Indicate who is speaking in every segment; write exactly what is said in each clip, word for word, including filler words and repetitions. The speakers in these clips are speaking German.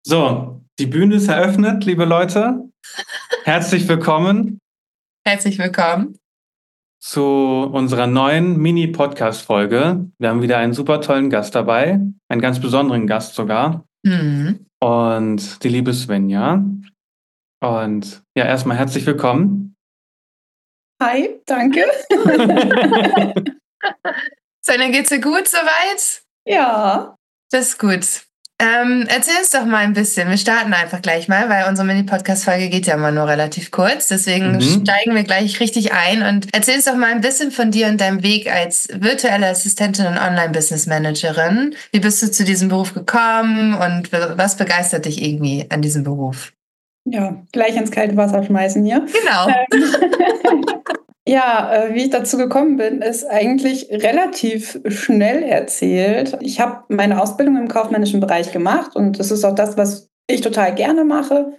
Speaker 1: So, die Bühne ist eröffnet, liebe Leute. Herzlich willkommen
Speaker 2: Herzlich willkommen.
Speaker 1: zu unserer neuen Mini-Podcast-Folge. Wir haben wieder einen super tollen Gast dabei, einen ganz besonderen Gast sogar.
Speaker 2: Mhm.
Speaker 1: Und die liebe Svenja. Und ja, erstmal herzlich willkommen.
Speaker 3: Hi, danke.
Speaker 2: Svenja, geht's dir gut soweit?
Speaker 3: Ja.
Speaker 2: Das ist gut. Ähm, erzähl uns doch mal ein bisschen. Wir starten einfach gleich mal, weil unsere Mini-Podcast-Folge geht ja mal nur relativ kurz. Deswegen
Speaker 1: Mhm.
Speaker 2: steigen wir gleich richtig ein und erzähl uns doch mal ein bisschen von dir und deinem Weg als virtuelle Assistentin und Online-Business-Managerin. Wie bist du zu diesem Beruf gekommen und was begeistert dich irgendwie an diesem Beruf?
Speaker 3: Ja, gleich ins kalte Wasser schmeißen hier.
Speaker 2: Genau.
Speaker 3: Ähm, ja, äh, wie ich dazu gekommen bin, ist eigentlich relativ schnell erzählt. Ich habe meine Ausbildung im kaufmännischen Bereich gemacht und das ist auch das, was ich total gerne mache.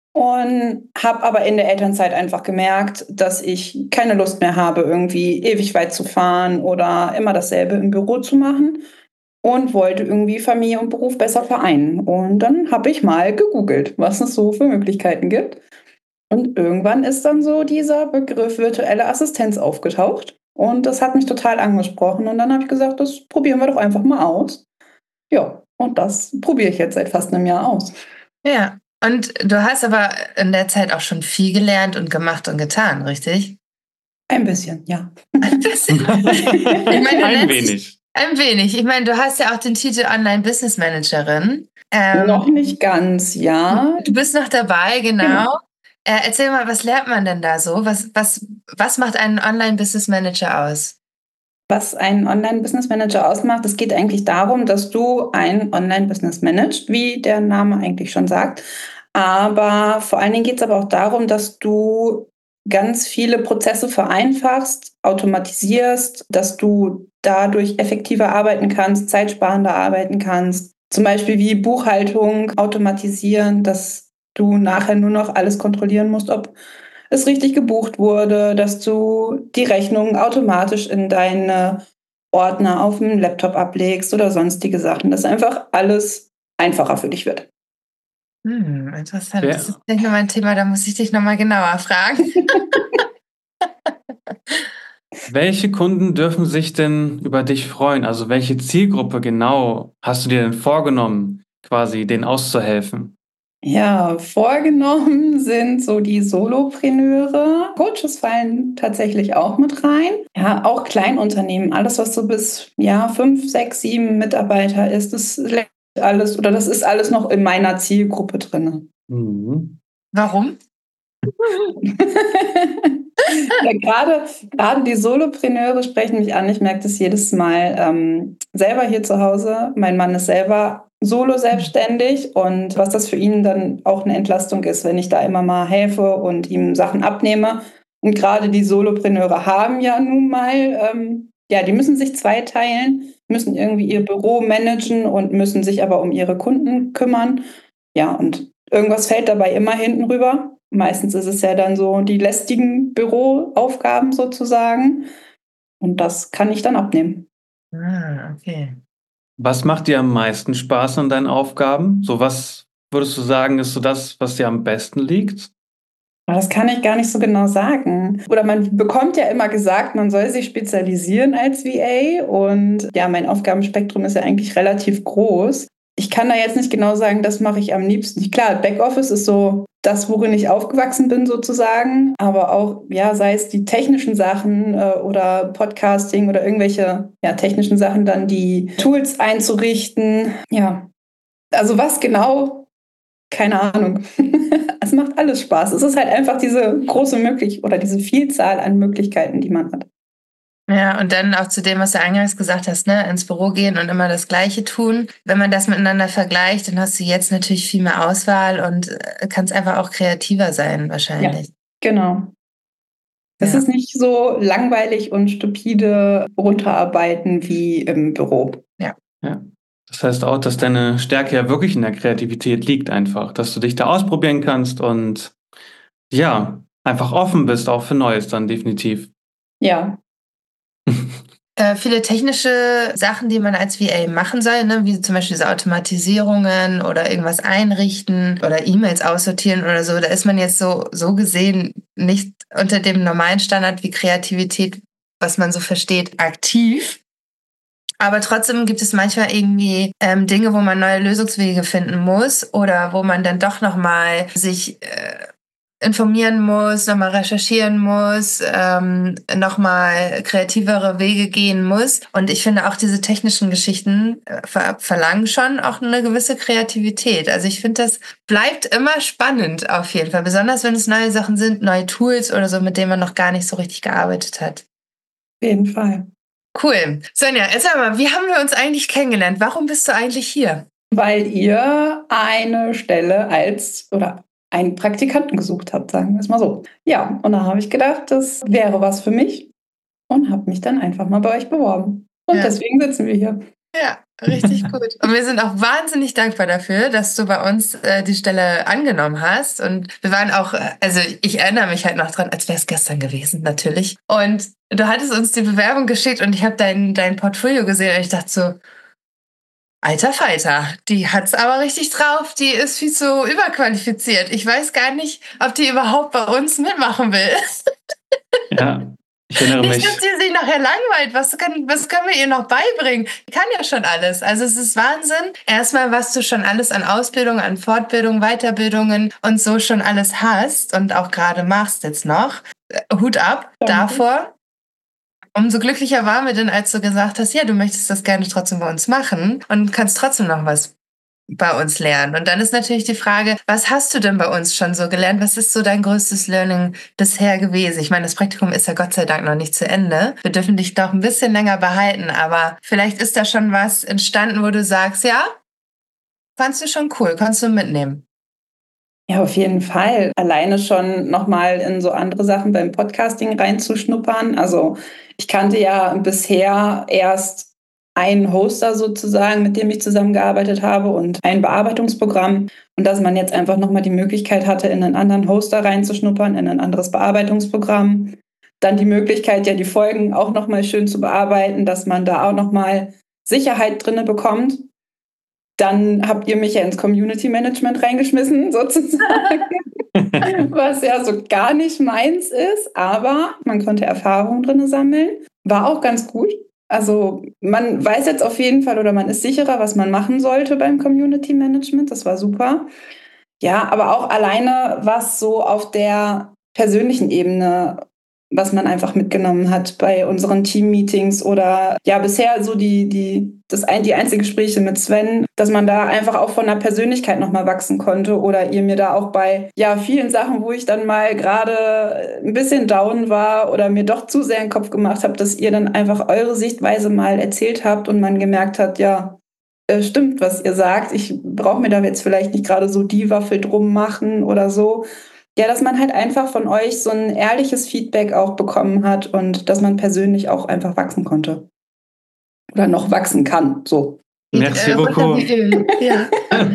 Speaker 3: Und habe aber in der Elternzeit einfach gemerkt, dass ich keine Lust mehr habe, irgendwie ewig weit zu fahren oder immer dasselbe im Büro zu machen. Und wollte irgendwie Familie und Beruf besser vereinen. Und dann habe ich mal gegoogelt, was es so für Möglichkeiten gibt. Und irgendwann ist dann so dieser Begriff virtuelle Assistenz aufgetaucht. Und das hat mich total angesprochen. Und dann habe ich gesagt, das probieren wir doch einfach mal aus. Ja, und das probiere ich jetzt seit fast einem Jahr aus.
Speaker 2: Ja, und du hast aber in der Zeit auch schon viel gelernt und gemacht und getan, richtig?
Speaker 3: Ein bisschen, ja.
Speaker 2: Ein bisschen. Ich meine, du
Speaker 1: Ein
Speaker 2: nennst dich-
Speaker 1: wenig.
Speaker 2: Ein wenig. Ich meine, du hast ja auch den Titel Online-Business-Managerin. Ähm,
Speaker 3: Noch nicht ganz, ja.
Speaker 2: Du bist noch dabei, genau.
Speaker 3: Genau.
Speaker 2: Äh, erzähl mal, was lernt man denn da so? Was, was, was macht einen Online-Business-Manager aus?
Speaker 3: Was einen Online-Business-Manager ausmacht, es geht eigentlich darum, dass du ein Online-Business managst, wie der Name eigentlich schon sagt. Aber vor allen Dingen geht es aber auch darum, dass du ganz viele Prozesse vereinfachst, automatisierst, dass du dadurch effektiver arbeiten kannst, zeitsparender arbeiten kannst. Zum Beispiel wie Buchhaltung automatisieren, dass du nachher nur noch alles kontrollieren musst, ob es richtig gebucht wurde, dass du die Rechnungen automatisch in deine Ordner auf dem Laptop ablegst oder sonstige Sachen, dass einfach alles einfacher für dich wird.
Speaker 2: Hm, interessant.
Speaker 1: Ja.
Speaker 2: Das ist nicht nur mein Thema, da muss ich dich nochmal genauer fragen.
Speaker 1: Welche Kunden dürfen sich denn über dich freuen? Also welche Zielgruppe genau hast du dir denn vorgenommen, quasi denen auszuhelfen?
Speaker 3: Ja, vorgenommen sind so die Solopreneure. Coaches fallen tatsächlich auch mit rein. Ja, auch Kleinunternehmen, alles, was so bis ja, fünf, sechs, sieben Mitarbeiter ist, das alles oder das ist alles noch in meiner Zielgruppe drin.
Speaker 1: Mhm.
Speaker 2: Warum?
Speaker 3: Ja, gerade, gerade die Solopreneure sprechen mich an. Ich merke das jedes Mal ähm, selber hier zu Hause. Mein Mann ist selber solo selbstständig und was das für ihn dann auch eine Entlastung ist, wenn ich da immer mal helfe und ihm Sachen abnehme. Und gerade die Solopreneure haben ja nun mal, ähm, ja, die müssen sich zweiteilen, müssen irgendwie ihr Büro managen und müssen sich aber um ihre Kunden kümmern. Ja, und irgendwas fällt dabei immer hinten rüber. Meistens ist es ja dann so die lästigen Büroaufgaben sozusagen. Und das kann ich dann abnehmen.
Speaker 2: Ah, okay.
Speaker 1: Was macht dir am meisten Spaß an deinen Aufgaben? So, was würdest du sagen, ist so das, was dir am besten liegt?
Speaker 3: Aber das kann ich gar nicht so genau sagen. Oder man bekommt ja immer gesagt, man soll sich spezialisieren als V A. Und ja, mein Aufgabenspektrum ist ja eigentlich relativ groß. Ich kann da jetzt nicht genau sagen, das mache ich am liebsten. Klar, Backoffice ist so das, worin ich aufgewachsen bin sozusagen. Aber auch, ja, sei es die technischen Sachen äh, oder Podcasting oder irgendwelche ja, technischen Sachen, dann die Tools einzurichten. Ja, also was genau? Keine Ahnung. Es macht alles Spaß. Es ist halt einfach diese große Möglichkeit oder diese Vielzahl an Möglichkeiten, die man hat.
Speaker 2: Ja, und dann auch zu dem, was du eingangs gesagt hast, ne, ins Büro gehen und immer das Gleiche tun. Wenn man das miteinander vergleicht, dann hast du jetzt natürlich viel mehr Auswahl und äh, kannst einfach auch kreativer sein, wahrscheinlich.
Speaker 3: Ja, genau. Es
Speaker 2: Ja.
Speaker 3: ist nicht so langweilig und stupide runterarbeiten wie im Büro.
Speaker 1: Ja. Das heißt auch, dass deine Stärke ja wirklich in der Kreativität liegt einfach, dass du dich da ausprobieren kannst und ja, einfach offen bist auch für Neues dann definitiv.
Speaker 3: Ja.
Speaker 2: äh, viele technische Sachen, die man als V A machen soll, ne? Wie zum Beispiel diese Automatisierungen oder irgendwas einrichten oder E-Mails aussortieren oder so. Da ist man jetzt so, so gesehen nicht unter dem normalen Standard wie Kreativität, was man so versteht, aktiv. Aber trotzdem gibt es manchmal irgendwie ähm, Dinge, wo man neue Lösungswege finden muss oder wo man dann doch nochmal sich äh, informieren muss, nochmal recherchieren muss, ähm, nochmal kreativere Wege gehen muss. Und ich finde auch diese technischen Geschichten äh, ver- verlangen schon auch eine gewisse Kreativität. Also ich finde, das bleibt immer spannend auf jeden Fall. Besonders wenn es neue Sachen sind, neue Tools oder so, mit denen man noch gar nicht so richtig gearbeitet hat.
Speaker 3: Auf jeden Fall.
Speaker 2: Cool. Sonja, erzähl mal, wie haben wir uns eigentlich kennengelernt? Warum bist du eigentlich hier?
Speaker 3: Weil ihr eine Stelle als oder einen Praktikanten gesucht habt, sagen wir es mal so. Ja, und da habe ich gedacht, das wäre was für mich und habe mich dann einfach mal bei euch beworben. Und ja. Deswegen sitzen wir hier.
Speaker 2: Ja, richtig gut. Und wir sind auch wahnsinnig dankbar dafür, dass du bei uns äh, die Stelle angenommen hast. Und wir waren auch, also ich erinnere mich halt noch dran, als wäre es gestern gewesen, natürlich. Und du hattest uns die Bewerbung geschickt und ich habe dein, dein Portfolio gesehen und ich dachte so, alter Falter, die hat's aber richtig drauf, die ist viel zu überqualifiziert. Ich weiß gar nicht, ob die überhaupt bei uns mitmachen will.
Speaker 1: Ja, ich erinnere mich.
Speaker 2: Nicht, dass sie sich nachher langweilt. Was, kann, was können wir ihr noch beibringen? Die kann ja schon alles. Also es ist Wahnsinn. Erstmal, was du schon alles an Ausbildung, an Fortbildung, Weiterbildungen und so schon alles hast und auch gerade machst jetzt noch. Hut ab Danke. Davor. Umso glücklicher waren wir denn, als du gesagt hast, ja, du möchtest das gerne trotzdem bei uns machen und kannst trotzdem noch was bei uns lernen. Und dann ist natürlich die Frage, was hast du denn bei uns schon so gelernt? Was ist so dein größtes Learning bisher gewesen? Ich meine, das Praktikum ist ja Gott sei Dank noch nicht zu Ende. Wir dürfen dich doch ein bisschen länger behalten, aber vielleicht ist da schon was entstanden, wo du sagst, ja, fandst du schon cool, kannst du mitnehmen.
Speaker 3: Ja, auf jeden Fall. Alleine schon nochmal in so andere Sachen beim Podcasting reinzuschnuppern. Also ich kannte ja bisher erst einen Hoster sozusagen, mit dem ich zusammengearbeitet habe und ein Bearbeitungsprogramm. Und dass man jetzt einfach nochmal die Möglichkeit hatte, in einen anderen Hoster reinzuschnuppern, in ein anderes Bearbeitungsprogramm. Dann die Möglichkeit, ja die Folgen auch nochmal schön zu bearbeiten, dass man da auch nochmal Sicherheit drinne bekommt. Dann habt ihr mich ja ins Community Management reingeschmissen, sozusagen, was ja so gar nicht meins ist. Aber man konnte Erfahrungen drin sammeln. War auch ganz gut. Also man weiß jetzt auf jeden Fall oder man ist sicherer, was man machen sollte beim Community Management. Das war super. Ja, aber auch alleine, was so auf der persönlichen Ebene, was man einfach mitgenommen hat bei unseren Team-Meetings oder ja, bisher so die, die, das ein, die Einzelgespräche mit Sven, dass man da einfach auch von der Persönlichkeit nochmal wachsen konnte oder ihr mir da auch bei ja, vielen Sachen, wo ich dann mal gerade ein bisschen down war oder mir doch zu sehr in den Kopf gemacht habe, dass ihr dann einfach eure Sichtweise mal erzählt habt und man gemerkt hat, ja, äh, stimmt, was ihr sagt, ich brauche mir da jetzt vielleicht nicht gerade so die Waffel drum machen oder so. Ja, dass man halt einfach von euch so ein ehrliches Feedback auch bekommen hat und dass man persönlich auch einfach wachsen konnte. Oder noch wachsen kann, so.
Speaker 1: Merci beaucoup. Ja.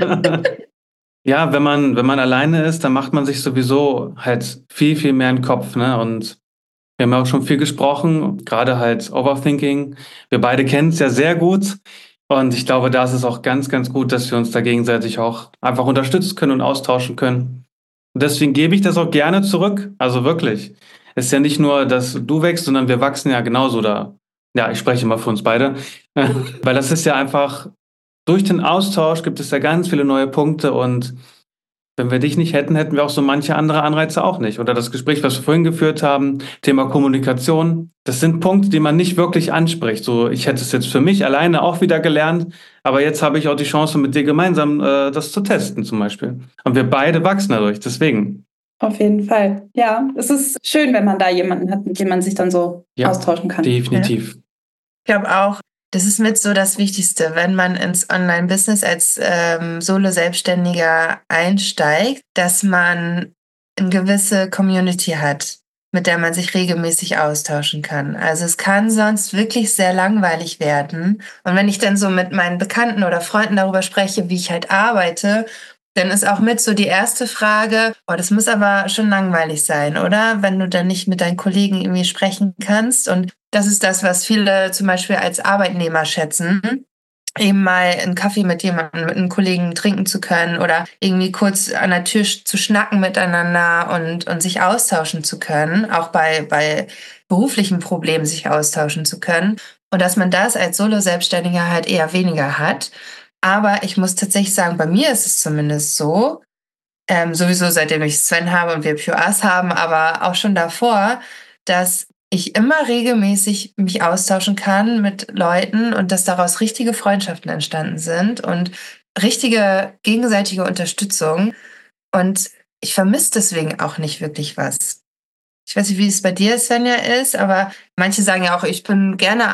Speaker 1: Ja, wenn man, wenn man alleine ist, dann macht man sich sowieso halt viel, viel mehr in den Kopf, ne? Und wir haben ja auch schon viel gesprochen, gerade halt Overthinking. Wir beide kennen es ja sehr gut. Und ich glaube, da ist es auch ganz, ganz gut, dass wir uns da gegenseitig auch einfach unterstützen können und austauschen können. Und deswegen gebe ich das auch gerne zurück. Also wirklich. Es ist ja nicht nur, dass du wächst, sondern wir wachsen ja genauso da. Ja, ich spreche mal für uns beide. Weil das ist ja einfach, durch den Austausch gibt es ja ganz viele neue Punkte und wenn wir dich nicht hätten, hätten wir auch so manche andere Anreize auch nicht. Oder das Gespräch, was wir vorhin geführt haben, Thema Kommunikation, das sind Punkte, die man nicht wirklich anspricht. So, ich hätte es jetzt für mich alleine auch wieder gelernt, aber jetzt habe ich auch die Chance, mit dir gemeinsam äh, das zu testen zum Beispiel. Und wir beide wachsen dadurch, deswegen.
Speaker 3: Auf jeden Fall. Ja, es ist schön, wenn man da jemanden hat, mit dem man sich dann so ja, austauschen kann.
Speaker 1: Definitiv.
Speaker 2: Ja. Ich glaube auch, das ist mit so das Wichtigste, wenn man ins Online-Business als ähm, Solo-Selbstständiger einsteigt, dass man eine gewisse Community hat, mit der man sich regelmäßig austauschen kann. Also es kann sonst wirklich sehr langweilig werden. Und wenn ich dann so mit meinen Bekannten oder Freunden darüber spreche, wie ich halt arbeite Dann ist auch mit so die erste Frage, oh, das muss aber schon langweilig sein, oder? Wenn du dann nicht mit deinen Kollegen irgendwie sprechen kannst. Und das ist das, was viele zum Beispiel als Arbeitnehmer schätzen, eben mal einen Kaffee mit jemandem, mit einem Kollegen trinken zu können oder irgendwie kurz an der Tür zu schnacken miteinander und, und sich austauschen zu können, auch bei, bei beruflichen Problemen sich austauschen zu können. Und dass man das als Solo-Selbstständiger halt eher weniger hat. Aber ich muss tatsächlich sagen, bei mir ist es zumindest so, ähm, sowieso seitdem ich Sven habe und wir Pure Us haben, aber auch schon davor, dass ich immer regelmäßig mich austauschen kann mit Leuten und dass daraus richtige Freundschaften entstanden sind und richtige gegenseitige Unterstützung. Und ich vermisse deswegen auch nicht wirklich was. Ich weiß nicht, wie es bei dir, Svenja, ist, aber manche sagen ja auch, ich bin gerne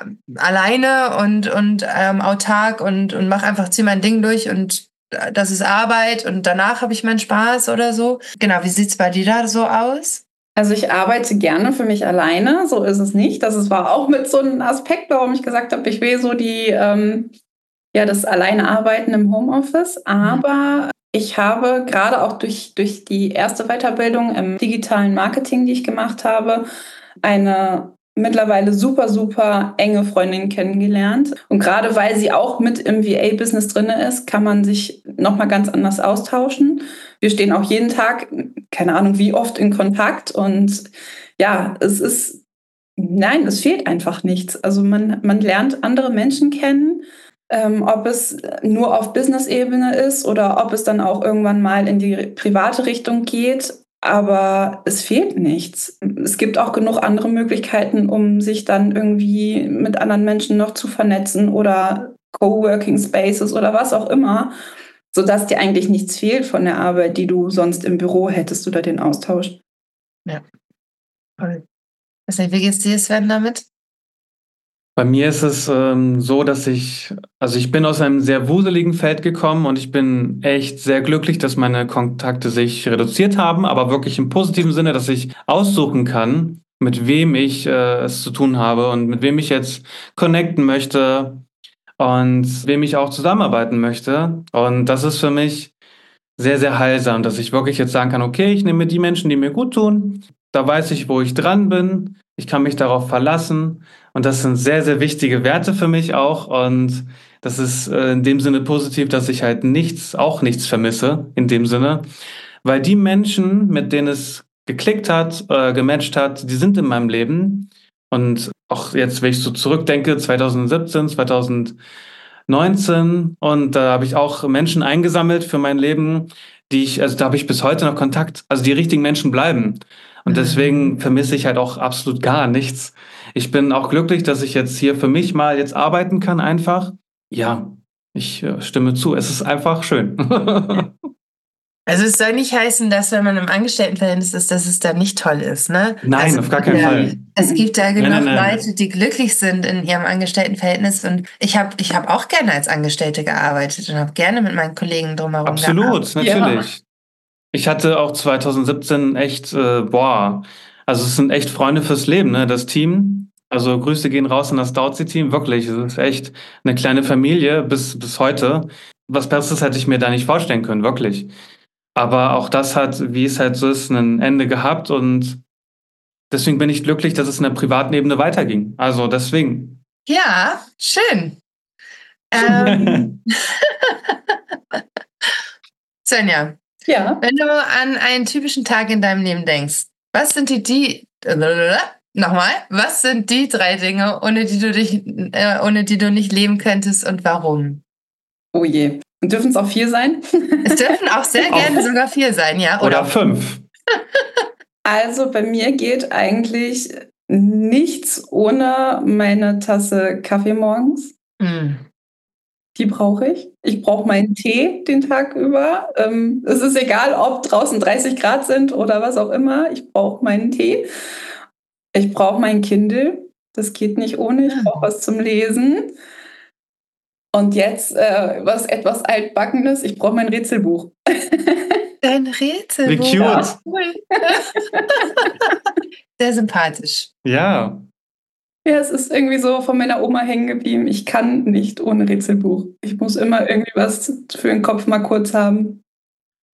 Speaker 2: alleine und, und ähm, autark und, und mache einfach, zieh mein Ding durch und das ist Arbeit und danach habe ich meinen Spaß oder so. Genau, wie sieht es bei dir da so aus?
Speaker 3: Also ich arbeite gerne für mich alleine, so ist es nicht. Das war auch mit so einem Aspekt, warum ich gesagt habe, ich will so die, ähm, ja, das Alleinearbeiten im Homeoffice, aber ich habe gerade auch durch, durch die erste Weiterbildung im digitalen Marketing, die ich gemacht habe, eine mittlerweile super, super enge Freundin kennengelernt. Und gerade weil sie auch mit im V A-Business drin ist, kann man sich nochmal ganz anders austauschen. Wir stehen auch jeden Tag, keine Ahnung wie oft, in Kontakt. Und ja, es ist, nein, es fehlt einfach nichts. Also man, man lernt andere Menschen kennen. Ähm, ob es nur auf Business-Ebene ist oder ob es dann auch irgendwann mal in die private Richtung geht. Aber es fehlt nichts. Es gibt auch genug andere Möglichkeiten, um sich dann irgendwie mit anderen Menschen noch zu vernetzen oder Coworking Spaces oder was auch immer, sodass dir eigentlich nichts fehlt von der Arbeit, die du sonst im Büro hättest oder den Austausch.
Speaker 2: Ja, toll. Wie geht's dir, Sven, damit?
Speaker 1: Bei mir ist es ähm, so, dass ich, also ich bin aus einem sehr wuseligen Feld gekommen und ich bin echt sehr glücklich, dass meine Kontakte sich reduziert haben, aber wirklich im positiven Sinne, dass ich aussuchen kann, mit wem ich äh, es zu tun habe und mit wem ich jetzt connecten möchte und wem ich auch zusammenarbeiten möchte. Und das ist für mich sehr, sehr heilsam, dass ich wirklich jetzt sagen kann, okay, ich nehme die Menschen, die mir gut tun, da weiß ich, wo ich dran bin, ich kann mich darauf verlassen und das sind sehr, sehr wichtige Werte für mich auch und das ist äh, in dem Sinne positiv, dass ich halt nichts, auch nichts vermisse in dem Sinne, weil die Menschen, mit denen es geklickt hat, äh, gematcht hat, die sind in meinem Leben und auch jetzt, wenn ich so zurückdenke, zwanzig siebzehn, zwanzig neunzehn und da habe ich auch Menschen eingesammelt für mein Leben, die ich, also da habe ich bis heute noch Kontakt, also die richtigen Menschen bleiben. Und deswegen vermisse ich halt auch absolut gar nichts. Ich bin auch glücklich, dass ich jetzt hier für mich mal jetzt arbeiten kann einfach. Ja, ich äh, stimme zu. Es ist einfach schön.
Speaker 2: Also es soll nicht heißen, dass wenn man im Angestelltenverhältnis ist, dass es da nicht toll ist, ne?
Speaker 1: Nein,
Speaker 2: also,
Speaker 1: auf gar keinen
Speaker 2: ja,
Speaker 1: Fall.
Speaker 2: Es gibt da genug
Speaker 1: nein, nein, nein.
Speaker 2: Leute, die glücklich sind in ihrem Angestelltenverhältnis und ich habe ich hab auch gerne als Angestellte gearbeitet und habe gerne mit meinen Kollegen drumherum
Speaker 1: Absolut,
Speaker 2: gearbeitet.
Speaker 1: natürlich. Ja. Ich hatte auch zwanzig siebzehn echt, äh, boah, also es sind echt Freunde fürs Leben, ne? Das Team. Also Grüße gehen raus an das Dauzi-Team, wirklich. Es ist echt eine kleine Familie bis, bis heute. Was Besseres hätte ich mir da nicht vorstellen können, wirklich. Aber auch das hat, wie es halt so ist, ein Ende gehabt und deswegen bin ich glücklich, dass es in der privaten Ebene weiterging. Also deswegen.
Speaker 2: Ja, schön. Ähm. Svenja,
Speaker 3: ja.
Speaker 2: Wenn du an einen typischen Tag in deinem Leben denkst, was sind die, die nochmal, was sind die drei Dinge, ohne die du dich, äh, ohne die du nicht leben könntest und warum?
Speaker 3: Oh je. Dürfen es auch vier sein?
Speaker 2: Es dürfen auch sehr gerne sogar vier sein, ja.
Speaker 1: Oder, oder fünf.
Speaker 3: Also bei mir geht eigentlich nichts ohne meine Tasse Kaffee morgens. Mm. Die brauche ich. Ich brauche meinen Tee den Tag über. Ähm, es ist egal, ob draußen dreißig Grad sind oder was auch immer. Ich brauche meinen Tee. Ich brauche mein Kindle. Das geht nicht ohne. Ich brauche was zum Lesen. Und jetzt äh, was etwas Altbackenes. Ich brauche mein Rätselbuch.
Speaker 2: Dein Rätselbuch?
Speaker 1: Wie cute.
Speaker 2: Cool. Sehr sympathisch.
Speaker 1: Ja.
Speaker 3: Ja, es ist irgendwie so von meiner Oma hängen geblieben. Ich kann nicht ohne Rätselbuch. Ich muss immer irgendwie was für den Kopf mal kurz haben.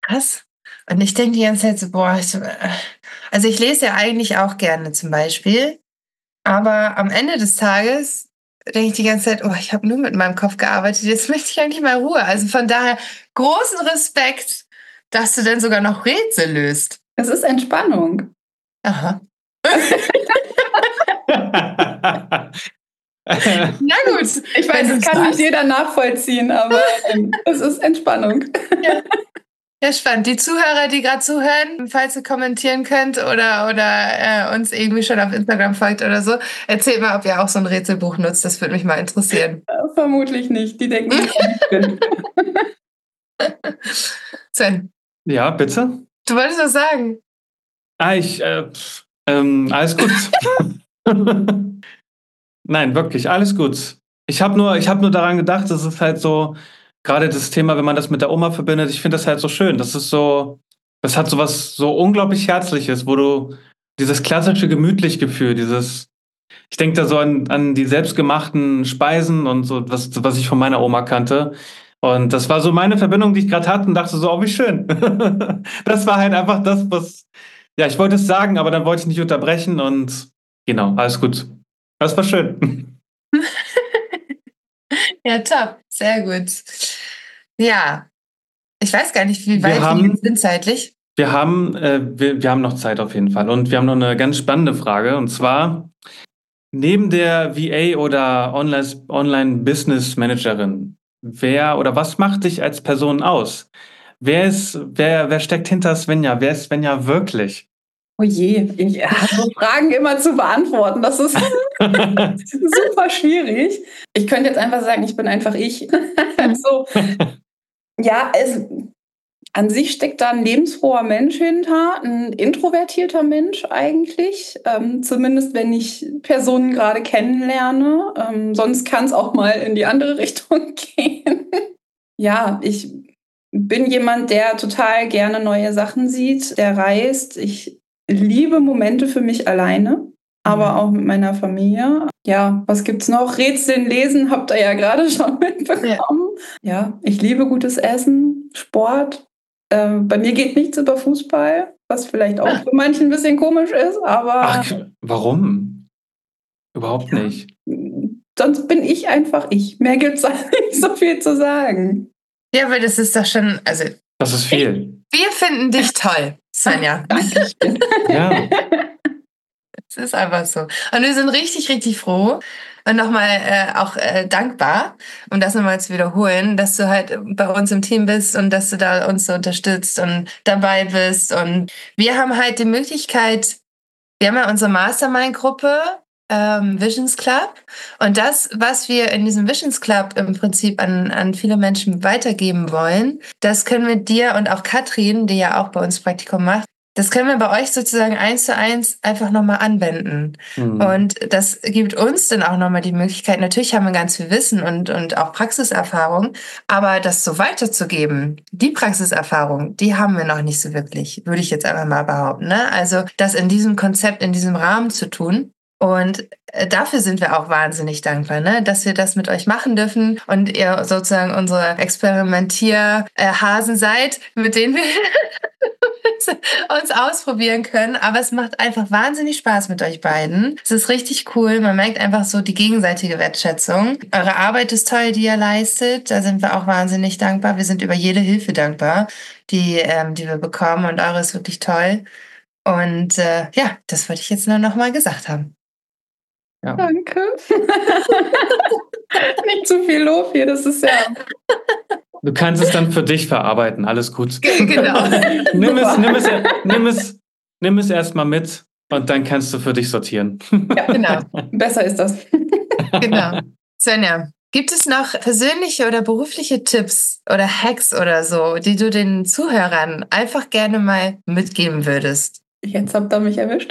Speaker 2: Krass. Und ich denke die ganze Zeit so, boah, ich, also ich lese ja eigentlich auch gerne zum Beispiel, aber am Ende des Tages denke ich die ganze Zeit, oh, ich habe nur mit meinem Kopf gearbeitet, jetzt möchte ich eigentlich mal Ruhe. Also von daher großen Respekt, dass du denn sogar noch Rätsel löst.
Speaker 3: Es ist Entspannung.
Speaker 2: Aha. Na gut.
Speaker 3: Ich weiß, es kann nicht jeder nachvollziehen, aber ähm, es ist Entspannung.
Speaker 2: Ja. Ja, spannend. Die Zuhörer, die gerade zuhören, falls ihr kommentieren könnt oder, oder äh, uns irgendwie schon auf Instagram folgt oder so, erzählt mal, ob ihr auch so ein Rätselbuch nutzt. Das würde mich mal interessieren.
Speaker 3: Äh, vermutlich nicht. Die denken, ich bin.
Speaker 2: Sven.
Speaker 1: Ja, bitte?
Speaker 2: Du wolltest was sagen?
Speaker 1: Ah, ich, äh, ähm, alles gut. Nein, wirklich, alles gut. Ich habe nur, ich hab nur daran gedacht, das ist halt so, gerade das Thema, wenn man das mit der Oma verbindet, ich finde das halt so schön. Das ist so, das hat so was so unglaublich Herzliches, wo du dieses klassische Gemütlich-Gefühl, dieses, ich denke da so an, an die selbstgemachten Speisen und so, was, was ich von meiner Oma kannte. Und das war so meine Verbindung, die ich gerade hatte und dachte so, oh, wie schön. Das war halt einfach das, was, ja, ich wollte es sagen, aber dann wollte ich nicht unterbrechen und genau, alles gut. Das war schön.
Speaker 2: Ja, top. Sehr gut. Ja, ich weiß gar nicht, wie
Speaker 1: Wir
Speaker 2: weit wir
Speaker 1: haben-
Speaker 2: jetzt sind zeitlich.
Speaker 1: Wir haben, äh, wir, wir haben noch Zeit auf jeden Fall. Und wir haben noch eine ganz spannende Frage. Und zwar, neben der V A oder Online- Online-Business-Managerin, wer oder was macht dich als Person aus? Wer ist, wer, wer steckt hinter Svenja? Wer ist Svenja wirklich?
Speaker 3: Oh je, ich habe so Fragen immer zu beantworten. Das ist super schwierig. Ich könnte jetzt einfach sagen, ich bin einfach ich. Also, ja, es, an sich steckt da ein lebensfroher Mensch hinter, ein introvertierter Mensch eigentlich. Ähm, zumindest wenn ich Personen gerade kennenlerne. Ähm, sonst kann es auch mal in die andere Richtung gehen. Ja, ich bin jemand, der total gerne neue Sachen sieht, der reist. Ich liebe Momente für mich alleine, aber auch mit meiner Familie. Ja, was gibt's noch? Rätseln, Lesen, habt ihr ja gerade schon mitbekommen. Ja, ja, ich liebe gutes Essen, Sport. Äh, bei mir geht nichts über Fußball, was vielleicht auch für manche ein bisschen komisch ist, aber
Speaker 1: Ach, warum? Überhaupt nicht.
Speaker 3: sonst bin ich einfach ich. Mehr gibt's da nicht so viel zu sagen.
Speaker 2: Ja, weil das ist doch schon, also
Speaker 1: Das ist viel.
Speaker 2: wir finden dich toll, Svenja.
Speaker 3: Dankeschön.
Speaker 1: Ja.
Speaker 2: Es ist einfach so. Und wir sind richtig, richtig froh und nochmal äh, auch äh, dankbar, um das nochmal zu wiederholen, dass du halt bei uns im Team bist und dass du da uns so unterstützt und dabei bist. Und wir haben halt die Möglichkeit, wir haben ja unsere Mastermind-Gruppe, ähm, Visions Club. Und das, was wir in diesem Visions Club im Prinzip an, an viele Menschen weitergeben wollen, das können wir dir und auch Katrin, die ja auch bei uns Praktikum macht, das können wir bei euch sozusagen eins zu eins einfach nochmal anwenden.
Speaker 1: Mhm.
Speaker 2: Und das gibt uns dann auch nochmal die Möglichkeit, natürlich haben wir ganz viel Wissen und, und auch Praxiserfahrung, aber das so weiterzugeben, die Praxiserfahrung, die haben wir noch nicht so wirklich, würde ich jetzt einfach mal behaupten. Ne? Also das in diesem Konzept, in diesem Rahmen zu tun. Und dafür sind wir auch wahnsinnig dankbar, ne? Dass wir das mit euch machen dürfen und ihr sozusagen unsere Experimentier-Hasen seid, mit denen wir uns ausprobieren können. Aber es macht einfach wahnsinnig Spaß mit euch beiden. Es ist richtig cool. Man merkt einfach so die gegenseitige Wertschätzung. Eure Arbeit ist toll, die ihr leistet. Da sind wir auch wahnsinnig dankbar. Wir sind über jede Hilfe dankbar, die, ähm, die wir bekommen. Und eure ist wirklich toll. Und äh, ja, das wollte ich jetzt nur noch mal gesagt haben.
Speaker 1: Ja.
Speaker 3: Danke. Nicht zu viel Lob hier, das ist ja.
Speaker 1: Du kannst es dann für dich verarbeiten, alles gut.
Speaker 2: Genau.
Speaker 1: nimm, es, nimm, es, nimm, es, nimm es erstmal mit und dann kannst du für dich sortieren.
Speaker 3: Ja,
Speaker 2: Genau.
Speaker 3: Besser ist das.
Speaker 2: Genau. Svenja, gibt es noch persönliche oder berufliche Tipps oder Hacks oder so, die du den Zuhörern einfach gerne mal mitgeben würdest?
Speaker 3: Jetzt habt ihr mich erwischt.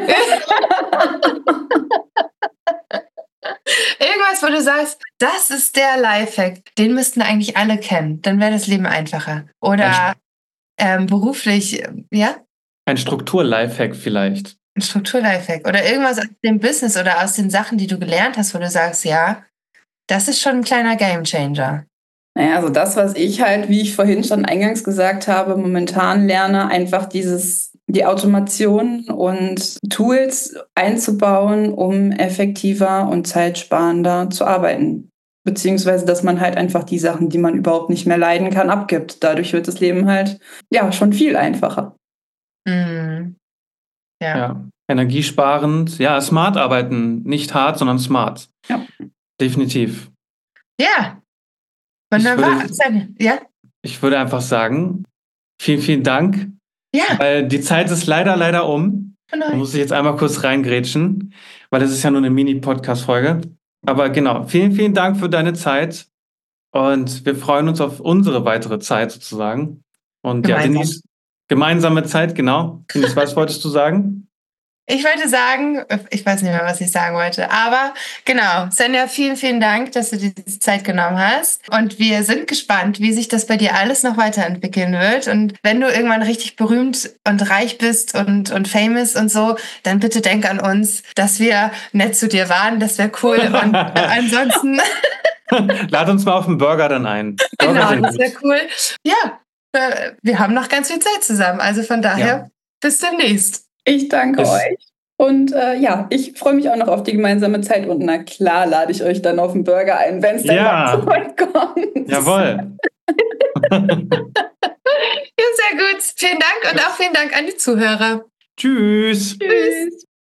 Speaker 2: Irgendwas, wo du sagst, das ist der Lifehack, den müssten eigentlich alle kennen, dann wäre das Leben einfacher. Oder ähm, beruflich, ja?
Speaker 1: Ein Struktur-Lifehack vielleicht.
Speaker 2: Ein Struktur-Lifehack. Oder irgendwas aus dem Business oder aus den Sachen, die du gelernt hast, wo du sagst, ja, das ist schon ein kleiner Gamechanger.
Speaker 3: Naja, also das, was ich halt, wie ich vorhin schon eingangs gesagt habe, momentan lerne, einfach dieses, die Automation und Tools einzubauen, um effektiver und zeitsparender zu arbeiten. Beziehungsweise, dass man halt einfach die Sachen, die man überhaupt nicht mehr leiden kann, abgibt. Dadurch wird das Leben halt, ja, schon viel einfacher.
Speaker 2: Mhm. Ja.
Speaker 1: Ja, energiesparend. Ja, smart arbeiten. Nicht hart, sondern smart.
Speaker 3: Ja.
Speaker 1: Definitiv.
Speaker 2: Ja.
Speaker 1: Ich
Speaker 2: Wunderbar.
Speaker 1: würde,
Speaker 2: Sonja, ja?
Speaker 1: ich würde einfach sagen, vielen, vielen Dank.
Speaker 2: Ja.
Speaker 1: Weil die Zeit ist leider, leider um.
Speaker 2: Oh
Speaker 1: Da
Speaker 2: nein.
Speaker 1: muss ich jetzt einmal kurz reingrätschen, weil das ist ja nur eine Mini-Podcast-Folge. Aber genau, vielen, vielen Dank für deine Zeit. Und wir freuen uns auf unsere weitere Zeit sozusagen. Und ja,
Speaker 2: Gemeinsam.
Speaker 1: Denise, gemeinsame Zeit, genau. Denise, was wolltest du sagen?
Speaker 2: Ich wollte sagen, ich weiß nicht mehr, was ich sagen wollte, aber genau, Sonja, vielen, vielen Dank, dass du dir die Zeit genommen hast. Und wir sind gespannt, wie sich das bei dir alles noch weiterentwickeln wird. Und wenn du irgendwann richtig berühmt und reich bist und, und famous und so, dann bitte denk an uns, dass wir nett zu dir waren. Das wäre cool. Und ansonsten...
Speaker 1: Lad uns mal auf den Burger dann ein. Burger
Speaker 2: Genau,
Speaker 1: sind
Speaker 2: das wäre
Speaker 1: gut.
Speaker 2: cool. Ja, äh, wir haben noch ganz viel Zeit zusammen. Also von daher,
Speaker 1: Ja.
Speaker 2: bis demnächst.
Speaker 3: Ich danke
Speaker 1: Bis-
Speaker 3: euch. Und äh, ja, ich freue mich auch noch auf die gemeinsame Zeit. Und na klar lade ich euch dann auf den Burger ein, wenn es dann
Speaker 1: Ja.
Speaker 3: mal so weit kommt.
Speaker 1: Jawohl.
Speaker 2: Ja, sehr gut. Vielen Dank und auch vielen Dank an die Zuhörer.
Speaker 1: Tschüss.
Speaker 3: Tschüss.